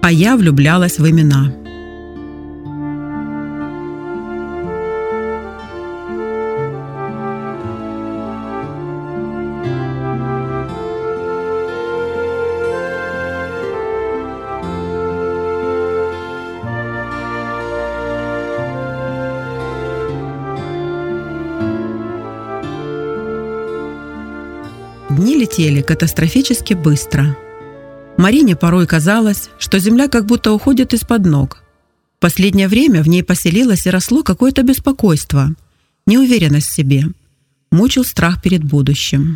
А я влюблялась в имена. Дни летели катастрофически быстро. Марине порой казалось, что земля как будто уходит из-под ног. В последнее время в ней поселилось и росло какое-то беспокойство, неуверенность в себе, мучил страх перед будущим.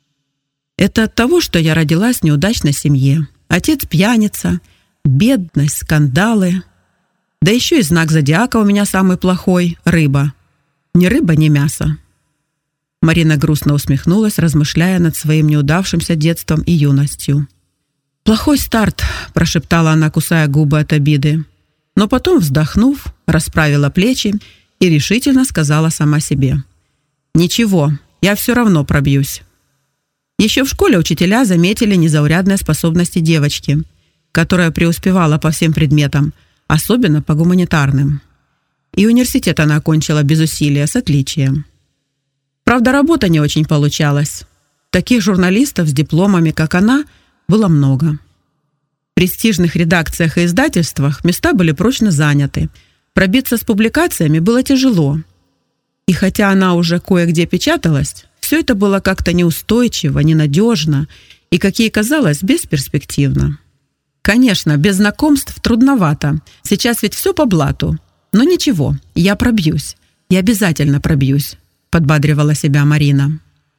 Это от того, что я родилась в неудачной семье. Отец пьяница, бедность, скандалы. Да еще и знак зодиака у меня самый плохой – рыба. Ни рыба, ни мясо. Марина грустно усмехнулась, размышляя над своим неудавшимся детством и юностью. «Плохой старт», – прошептала она, кусая губы от обиды. Но потом, вздохнув, расправила плечи и решительно сказала сама себе: «Ничего, я все равно пробьюсь». Еще в школе учителя заметили незаурядные способности девочки, которая преуспевала по всем предметам, особенно по гуманитарным. И университет она окончила без усилия, с отличием. Правда, работа не очень получалась. Таких журналистов с дипломами, как она, было много. В престижных редакциях и издательствах места были прочно заняты. Пробиться с публикациями было тяжело. И хотя она уже кое-где печаталась, все это было как-то неустойчиво, ненадежно и, как ей казалось, бесперспективно. Конечно, без знакомств трудновато. Сейчас ведь все по блату. Но ничего, я пробьюсь. Я обязательно пробьюсь, подбадривала себя Марина.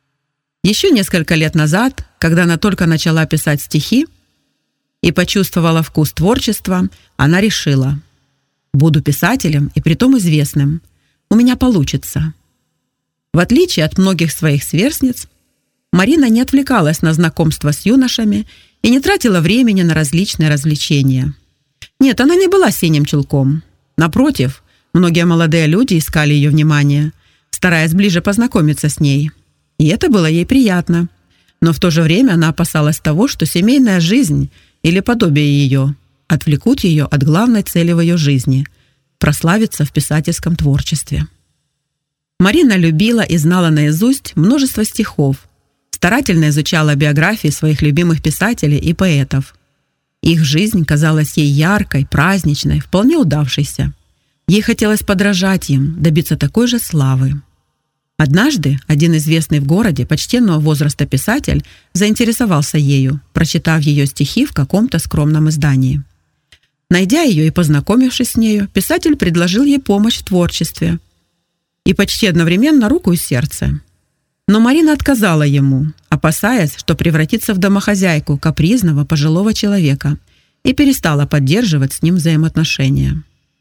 Еще несколько лет назад, когда она только начала писать стихи и почувствовала вкус творчества, она решила: буду писателем и притом известным. У меня получится. В отличие от многих своих сверстниц, Марина не отвлекалась на знакомства с юношами и не тратила времени на различные развлечения. Нет, она не была синим чулком. Напротив, многие молодые люди искали ее внимание, стараясь ближе познакомиться с ней. И это было ей приятно. Но в то же время она опасалась того, что семейная жизнь или подобие ее отвлекут ее от главной цели в ее жизни – прославиться в писательском творчестве. Марина любила и знала наизусть множество стихов, старательно изучала биографии своих любимых писателей и поэтов. Их жизнь казалась ей яркой, праздничной, вполне удавшейся. Ей хотелось подражать им, добиться такой же славы. Однажды один известный в городе почтенного возраста писатель заинтересовался ею, прочитав ее стихи в каком-то скромном издании. Найдя ее и познакомившись с нею, писатель предложил ей помощь в творчестве и почти одновременно руку и сердце. Но Марина отказала ему, опасаясь, что превратится в домохозяйку капризного пожилого человека, и перестала поддерживать с ним взаимоотношения.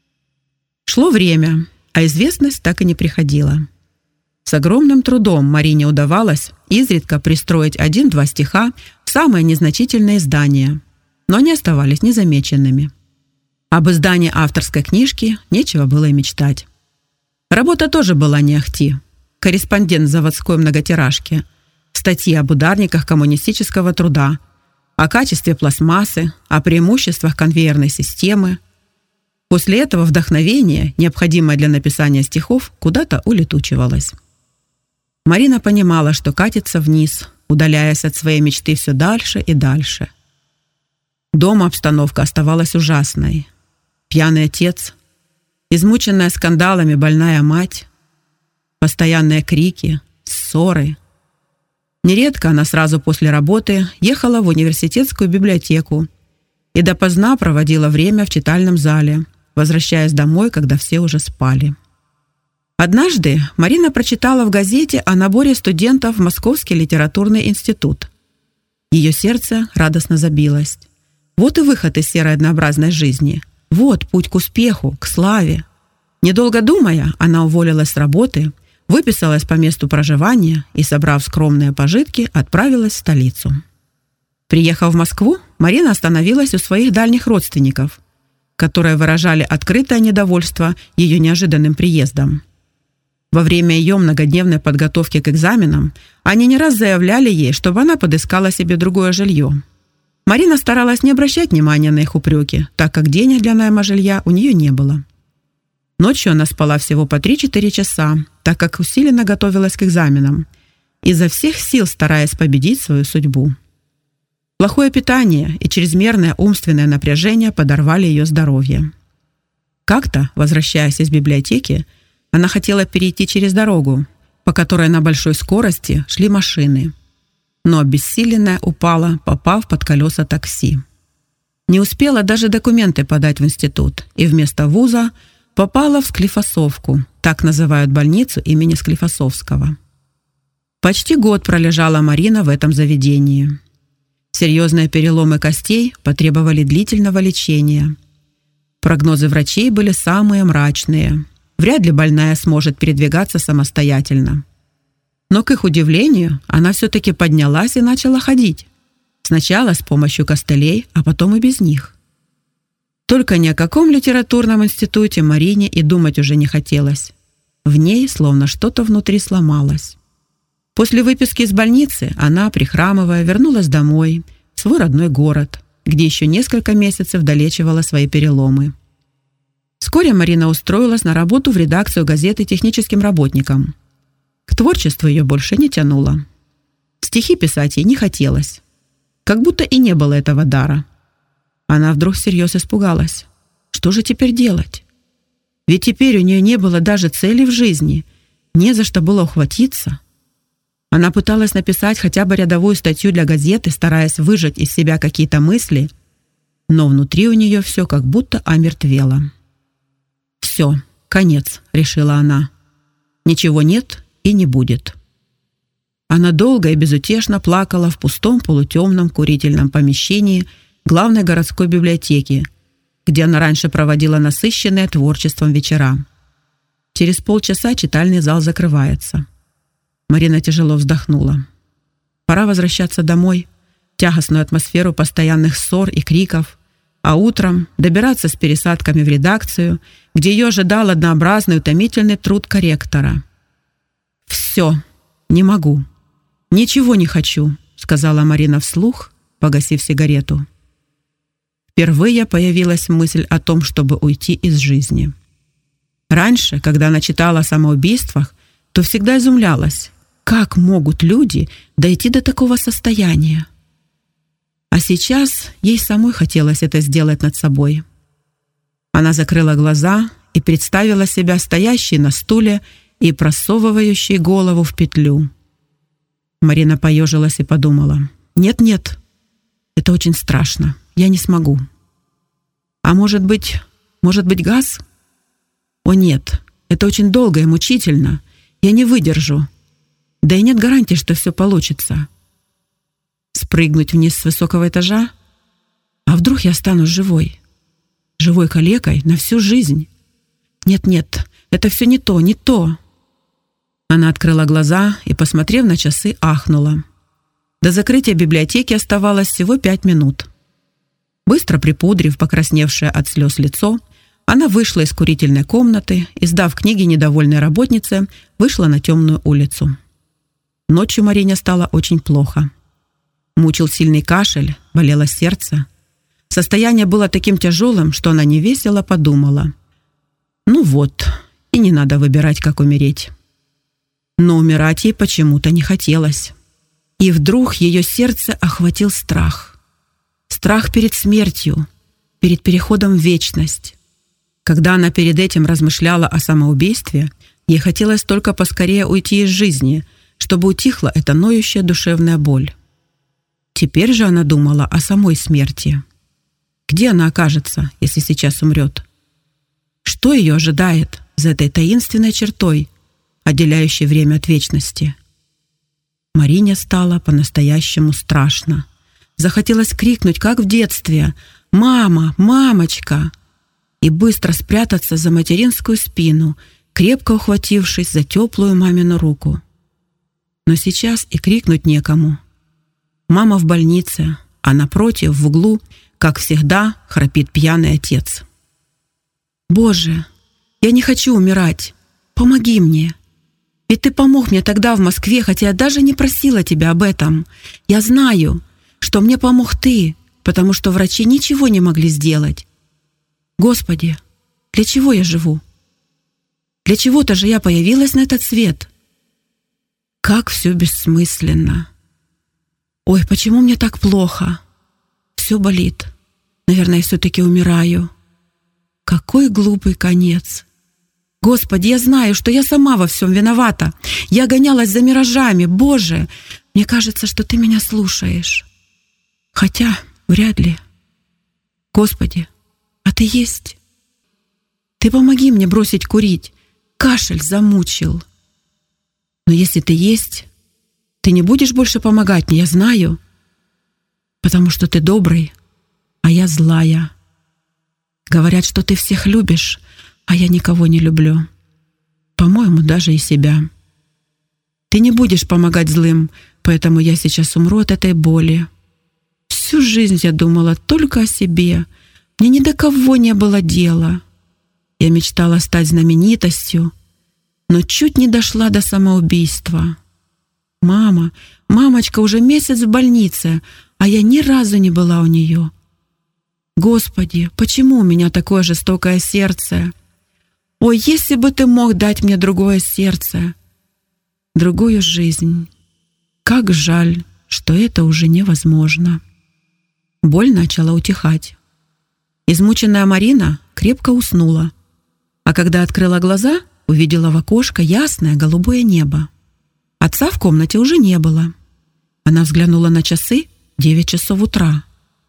Шло время, а известность так и не приходила. С огромным трудом Марине удавалось изредка пристроить 1-2 стиха в самые незначительные издания, но они оставались незамеченными. Об издании авторской книжки нечего было и мечтать. Работа тоже была не ахти. Корреспондент заводской многотиражки, статьи об ударниках коммунистического труда, о качестве пластмассы, о преимуществах конвейерной системы. После этого вдохновение, необходимое для написания стихов, куда-то улетучивалось. Марина понимала, что катится вниз, удаляясь от своей мечты все дальше и дальше. Дома обстановка оставалась ужасной. Пьяный отец, измученная скандалами больная мать, постоянные крики, ссоры. Нередко она сразу после работы ехала в университетскую библиотеку и допоздна проводила время в читальном зале, возвращаясь домой, когда все уже спали. Однажды Марина прочитала в газете о наборе студентов в Московский литературный институт. Ее сердце радостно забилось. Вот и выход из серой однообразной жизни. Вот путь к успеху, к славе. Недолго думая, она уволилась с работы, выписалась по месту проживания и, собрав скромные пожитки, отправилась в столицу. Приехав в Москву, Марина остановилась у своих дальних родственников, которые выражали открытое недовольство ее неожиданным приездом. Во время ее многодневной подготовки к экзаменам они не раз заявляли ей, чтобы она подыскала себе другое жилье. Марина старалась не обращать внимания на их упреки, так как денег для найма жилья у нее не было. Ночью она спала всего по 3-4 часа, так как усиленно готовилась к экзаменам, изо всех сил стараясь победить свою судьбу. Плохое питание и чрезмерное умственное напряжение подорвали ее здоровье. Как-то, возвращаясь из библиотеки, она хотела перейти через дорогу, по которой на большой скорости шли машины, но обессиленная упала, попав под колеса такси. Не успела даже документы подать в институт, и вместо вуза попала в Склифосовку, так называют больницу имени Склифосовского. Почти год пролежала Марина в этом заведении. Серьезные переломы костей потребовали длительного лечения. Прогнозы врачей были самые мрачные. Вряд ли больная сможет передвигаться самостоятельно. Но, к их удивлению, она все-таки поднялась и начала ходить. Сначала с помощью костылей, а потом и без них. Только ни о каком литературном институте Марине и думать уже не хотелось. В ней словно что-то внутри сломалось. После выписки из больницы она, прихрамывая, вернулась домой, в свой родной город, где еще несколько месяцев долечивала свои переломы. Вскоре Марина устроилась на работу в редакцию газеты техническим работником. К творчеству ее больше не тянуло. Стихи писать ей не хотелось. Как будто и не было этого дара. Она вдруг всерьез испугалась. Что же теперь делать? Ведь теперь у нее не было даже цели в жизни, не за что было ухватиться. Она пыталась написать хотя бы рядовую статью для газеты, стараясь выжать из себя какие-то мысли, но внутри у нее все как будто омертвело. «Все, конец», — решила она. «Ничего нет и не будет». Она долго и безутешно плакала в пустом полутемном курительном помещении главной городской библиотеки, где она раньше проводила насыщенные творчеством вечера. Через полчаса читальный зал закрывается. Марина тяжело вздохнула. Пора возвращаться домой, в тягостную атмосферу постоянных ссор и криков, а утром добираться с пересадками в редакцию, где ее ожидал однообразный утомительный труд корректора. «Все, не могу, ничего не хочу», — сказала Марина вслух, погасив сигарету. Впервые появилась мысль о том, чтобы уйти из жизни. Раньше, когда она читала о самоубийствах, то всегда изумлялась, как могут люди дойти до такого состояния. А сейчас ей самой хотелось это сделать над собой. Она закрыла глаза и представила себя стоящей на стуле и просовывающей голову в петлю. Марина поежилась и подумала: «Нет, это очень страшно, я не смогу. А может быть газ? О нет, это очень долго и мучительно, я не выдержу. Да и нет гарантии, что все получится. Спрыгнуть вниз с высокого этажа? А вдруг я стану живой? Живой калекой на всю жизнь? Нет, это все не то. Она открыла глаза и, посмотрев на часы, ахнула. До закрытия библиотеки оставалось всего 5 минут. Быстро припудрив покрасневшее от слез лицо, она вышла из курительной комнаты и, сдав книги недовольной работнице, вышла на темную улицу. Ночью Марине стало очень плохо. Мучил сильный кашель, болело сердце. Состояние было таким тяжелым, что она невесело подумала: «Ну вот, и не надо выбирать, как умереть». Но умирать ей почему-то не хотелось. И вдруг ее сердце охватил страх. Страх перед смертью, перед переходом в вечность. Когда она перед этим размышляла о самоубийстве, ей хотелось только поскорее уйти из жизни, чтобы утихла эта ноющая душевная боль. Теперь же она думала о самой смерти. Где она окажется, если сейчас умрет? Что ее ожидает за этой таинственной чертой, отделяющей время от вечности? Марине стало по-настоящему страшно. Захотелось крикнуть, как в детстве: «Мама! Мамочка!» и быстро спрятаться за материнскую спину, крепко ухватившись за теплую мамину руку. Но сейчас и крикнуть некому. Мама в больнице, а напротив, в углу, как всегда, храпит пьяный отец. «Боже, я не хочу умирать. Помоги мне. Ведь ты помог мне тогда в Москве, хотя я даже не просила тебя об этом. Я знаю, что мне помог ты потому что врачи ничего не могли сделать. Господи, для чего я живу? Для чего-то же я появилась на этот свет. Как все бессмысленно. Ой, почему мне так плохо? Все болит. Наверное, я все-таки умираю. Какой глупый конец. Господи, я знаю, что я сама во всем виновата. Я гонялась за миражами. Боже, мне кажется, что Ты меня слушаешь. Хотя вряд ли. Господи, а Ты есть? Ты помоги мне бросить курить. Кашель замучил. Но если Ты есть, Ты не будешь больше помогать мне, я знаю. Потому что Ты добрый, а я злая. Говорят, что Ты всех любишь, а я никого не люблю. По-моему, даже и себя. Ты не будешь помогать злым, поэтому я сейчас умру от этой боли. Всю жизнь я думала только о себе. Мне ни до кого не было дела. Я мечтала стать знаменитостью, но чуть не дошла до самоубийства. Мамочка уже месяц в больнице, а я ни разу не была у нее. Господи, почему у меня такое жестокое сердце? Ой, если бы Ты мог дать мне другое сердце, другую жизнь. Как жаль, что это уже невозможно. Боль начала утихать. Измученная Марина крепко уснула, а когда открыла глаза, увидела в окошко ясное голубое небо. Отца в комнате уже не было. Она взглянула на часы, 9 часов утра.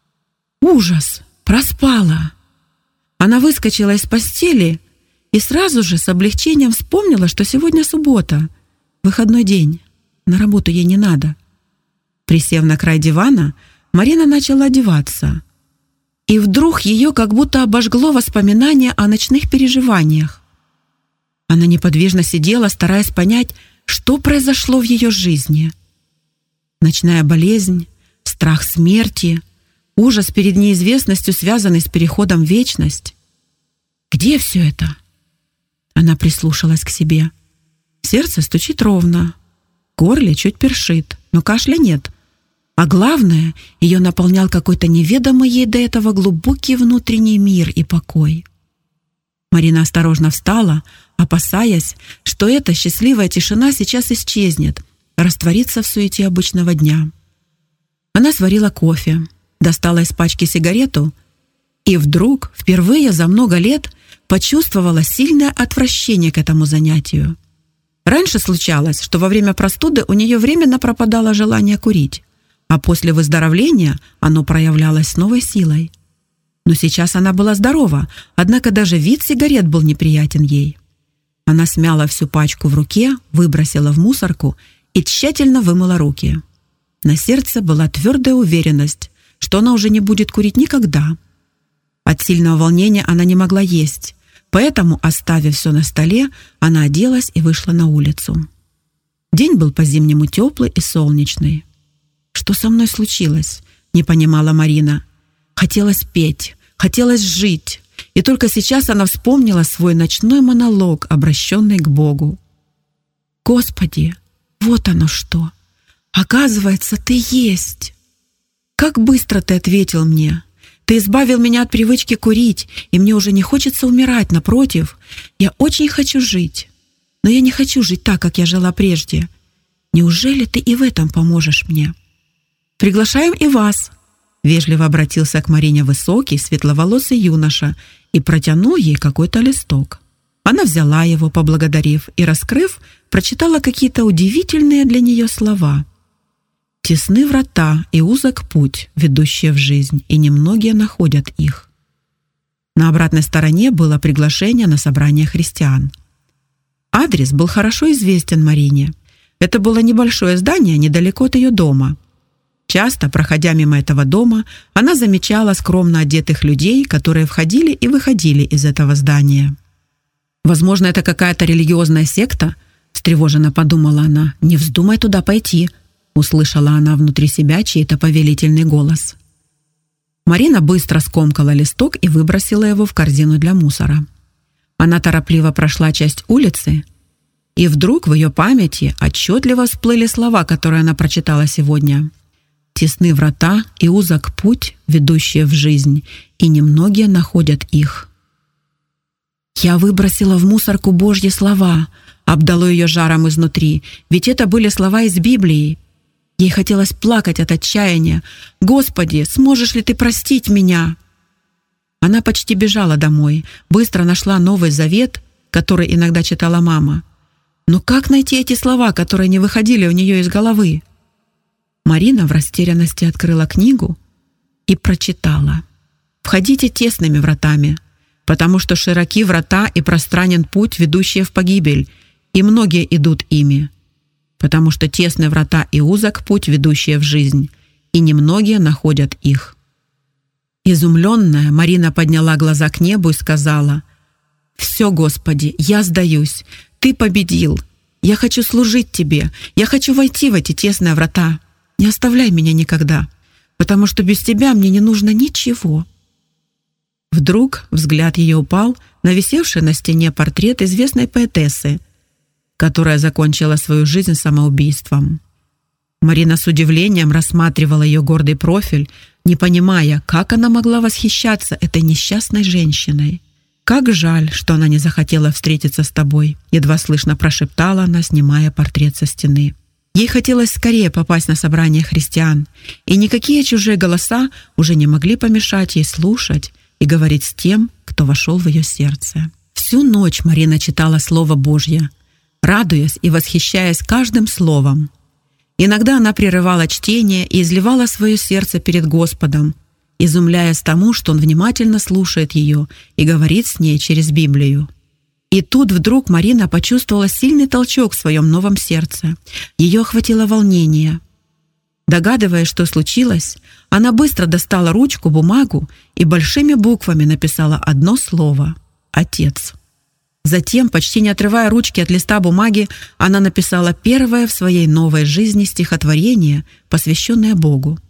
Ужас! Проспала! Она выскочила из постели и сразу же с облегчением вспомнила, что сегодня суббота, выходной день, на работу ей не надо. Присев на край дивана, Марина начала одеваться. И вдруг ее как будто обожгло воспоминание о ночных переживаниях. Она неподвижно сидела, стараясь понять, что произошло в ее жизни. Ночная болезнь, страх смерти, ужас перед неизвестностью, связанный с переходом в вечность. Где все это? Она прислушалась к себе. Сердце стучит ровно, в горле чуть першит, но кашля нет. А главное, ее наполнял какой-то неведомый ей до этого глубокий внутренний мир и покой. Марина осторожно встала, опасаясь, что эта счастливая тишина сейчас исчезнет, растворится в суете обычного дня. Она сварила кофе, достала из пачки сигарету и вдруг, впервые за много лет, почувствовала сильное отвращение к этому занятию. Раньше случалось, что во время простуды у нее временно пропадало желание курить, а после выздоровления оно проявлялось с новой силой. Но сейчас она была здорова, однако даже вид сигарет был неприятен ей. Она смяла всю пачку в руке, выбросила в мусорку и тщательно вымыла руки. На сердце была твердая уверенность, что она уже не будет курить никогда. От сильного волнения она не могла есть, поэтому, оставив все на столе, она оделась и вышла на улицу. День был по-зимнему теплый и солнечный. «Что со мной случилось?» — не понимала Марина. Хотелось петь, хотелось жить, и только сейчас она вспомнила свой ночной монолог, обращенный к Богу. «Господи, вот оно что! Оказывается, Ты есть! Как быстро Ты ответил мне! Ты избавил меня от привычки курить, и мне уже не хочется умирать, напротив, я очень хочу жить, но я не хочу жить так, как я жила прежде. Неужели Ты и в этом поможешь мне? Приглашаем и вас!» Вежливо обратился к Марине высокий, светловолосый юноша и протянул ей какой-то листок. Она взяла его, поблагодарив, и, раскрыв, прочитала какие-то удивительные для нее слова. «Тесны врата и узок путь, ведущие в жизнь, и немногие находят их». На обратной стороне было приглашение на собрание христиан. Адрес был хорошо известен Марине. Это было небольшое здание недалеко от ее дома. Часто, проходя мимо этого дома, она замечала скромно одетых людей, которые входили и выходили из этого здания. «Возможно, это какая-то религиозная секта?» – встревоженно подумала она. «Не вздумай туда пойти», – услышала она внутри себя чей-то повелительный голос. Марина быстро скомкала листок и выбросила его в корзину для мусора. Она торопливо прошла часть улицы, и вдруг в ее памяти отчетливо всплыли слова, которые она прочитала сегодня. Тесны врата и узок путь, ведущие в жизнь, и немногие находят их. Я выбросила в мусорку Божьи слова, обдало ее жаром изнутри, ведь это были слова из Библии. Ей хотелось плакать от отчаяния. «Господи, сможешь ли Ты простить меня?» Она почти бежала домой, быстро нашла Новый Завет, который иногда читала мама. Но как найти эти слова, которые не выходили у нее из головы? Марина в растерянности открыла книгу и прочитала. «Входите тесными вратами, потому что широки врата и пространен путь, ведущий в погибель, и многие идут ими. Потому что тесны врата и узок путь, ведущий в жизнь, и немногие находят их». Изумленная, Марина подняла глаза к небу и сказала: «Все, Господи, я сдаюсь. Ты победил. Я хочу служить Тебе. Я хочу войти в эти тесные врата. Не оставляй меня никогда, потому что без Тебя мне не нужно ничего». Вдруг взгляд ее упал на висевший на стене портрет известной поэтессы, которая закончила свою жизнь самоубийством. Марина с удивлением рассматривала ее гордый профиль, не понимая, как она могла восхищаться этой несчастной женщиной. «Как жаль, что она не захотела встретиться с тобой», едва слышно прошептала она, снимая портрет со стены. Ей хотелось скорее попасть на собрание христиан, и никакие чужие голоса уже не могли помешать ей слушать и говорить с тем, кто вошел в ее сердце. Всю ночь Марина читала Слово Божье, радуясь и восхищаясь каждым словом. Иногда она прерывала чтение и изливала свое сердце перед Господом, изумляясь тому, что Он внимательно слушает ее и говорит с ней через Библию. И тут вдруг Марина почувствовала сильный толчок в своем новом сердце. Ее охватило волнение. Догадываясь, что случилось, она быстро достала ручку, бумагу и большими буквами написала одно слово — «Отец». Затем, почти не отрывая ручки от листа бумаги, она написала первое в своей новой жизни стихотворение, посвященное Богу.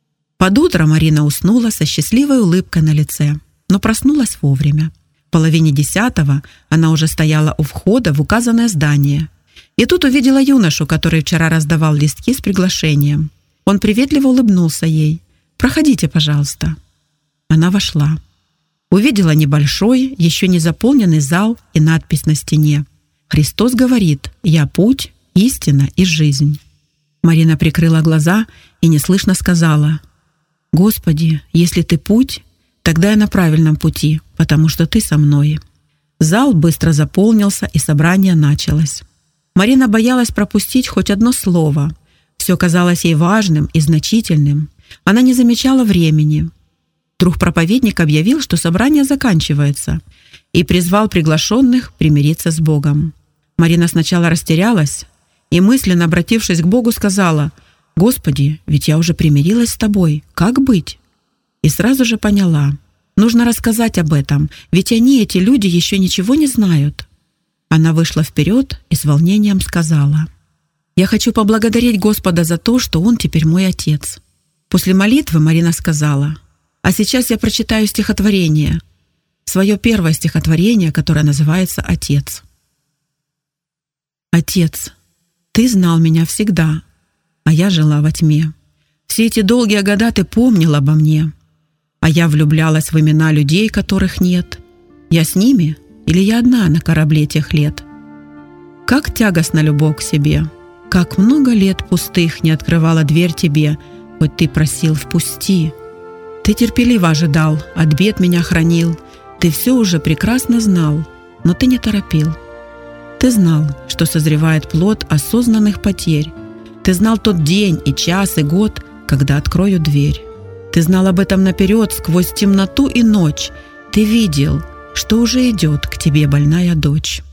Под утро Марина уснула со счастливой улыбкой на лице, но проснулась вовремя. В 9:30 она уже стояла у входа в указанное здание. И тут увидела юношу, который вчера раздавал листки с приглашением. Он приветливо улыбнулся ей. «Проходите, пожалуйста». Она вошла. Увидела небольшой, еще не заполненный зал и надпись на стене. «Христос говорит: я путь, истина и жизнь». Марина прикрыла глаза и неслышно сказала: «Господи, если Ты путь, тогда я на правильном пути, потому что Ты со мной». Зал быстро заполнился, и собрание началось. Марина боялась пропустить хоть одно слово. Все казалось ей важным и значительным. Она не замечала времени. Вдруг проповедник объявил, что собрание заканчивается, и призвал приглашенных примириться с Богом. Марина сначала растерялась и, мысленно обратившись к Богу, сказала: «Господи, ведь я уже примирилась с Тобой. Как быть?» И сразу же поняла: нужно рассказать об этом, ведь они, эти люди, еще ничего не знают. Она вышла вперед и с волнением сказала: «Я хочу поблагодарить Господа за то, что Он теперь мой отец». После молитвы Марина сказала: «А сейчас я прочитаю стихотворение, свое первое стихотворение, которое называется «Отец». «Отец, Ты знал меня всегда, а я жила во тьме. Все эти долгие года Ты помнил обо мне, а я влюблялась в имена людей, которых нет. Я с ними или я одна на корабле тех лет? Как тягостна любовь к себе, как много лет пустых не открывала дверь Тебе, хоть Ты просил «впусти». Ты терпеливо ожидал, от бед меня хранил, Ты все уже прекрасно знал, но Ты не торопил. Ты знал, что созревает плод осознанных потерь. Ты знал тот день и час и год, когда открою дверь. Ты знал об этом наперед, сквозь темноту и ночь. Ты видел, что уже идет к Тебе больная дочь.